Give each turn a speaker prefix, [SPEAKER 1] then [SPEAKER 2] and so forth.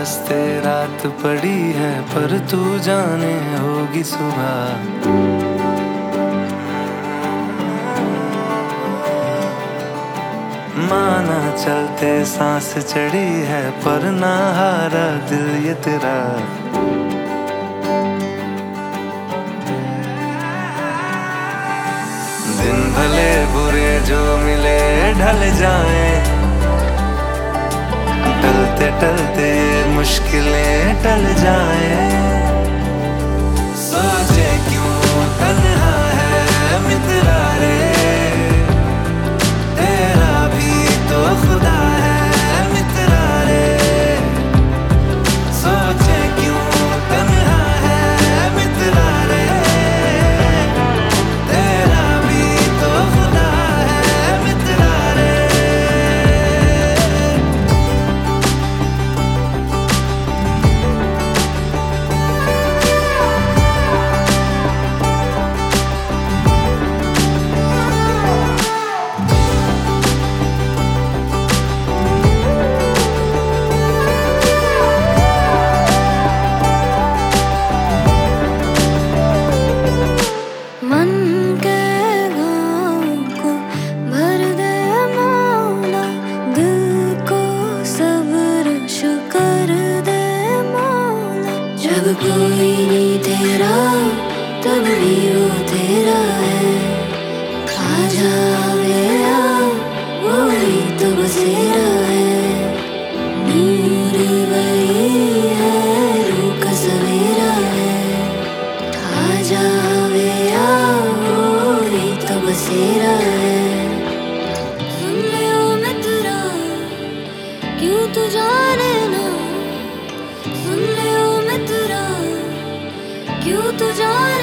[SPEAKER 1] रास्ते रात पड़ी है, पर तू जाने होगी सुबह। माना चलते सांस चढ़ी है, पर ना हारा दिल ये तेरा। दिन भले बुरे जो मिले ढल जाए, टलते टलते मुश्किलें टल जाए। सोचे क्यों तन्हा है मित्रा रे, तेरा भी तो खुदा है मित्रा रे। सोचे क्यों तन्हा है मित्रा रे, तेरा भी तो खुदा है मित्रा रे।
[SPEAKER 2] जब कोई नहीं तेरा तब भी वो तेरा है। आजा मेरा वो ही तो बसेरा है। नूर वही है, रूह का सवेरा है। आजा मेरा वो ही तो बसेरा है। सुन ले ओ मित्रा, क्यों तू जाने ना। सुन ले ओ मित्रा, क्यों तू जाने